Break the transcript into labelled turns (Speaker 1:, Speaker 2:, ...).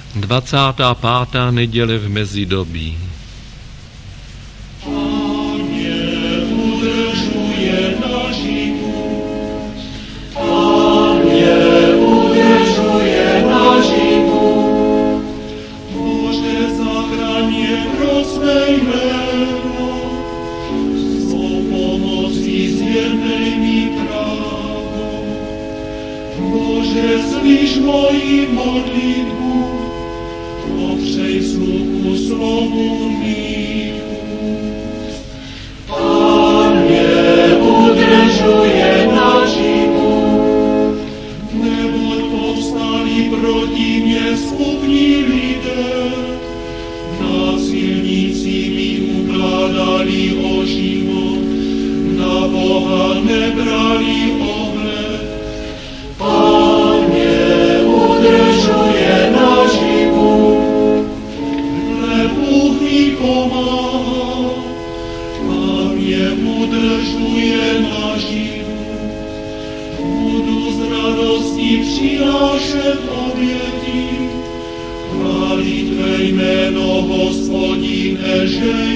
Speaker 1: 25. neděle v mezidobí.
Speaker 2: Zlíš moji modlitbu, popřej sluchu slovu mýmu. Pán mě udržuje naživu, neboť povstali proti mě skupní lidé, násilníci mi ukládali o život, na Boha nebrali ohled. Pán mě udržuje naživu, hle Bůh mi pomáhá. Pán mě udržuje naživu, budu z radostí přinášet oběti, chválit tvé jméno, Hospodine, že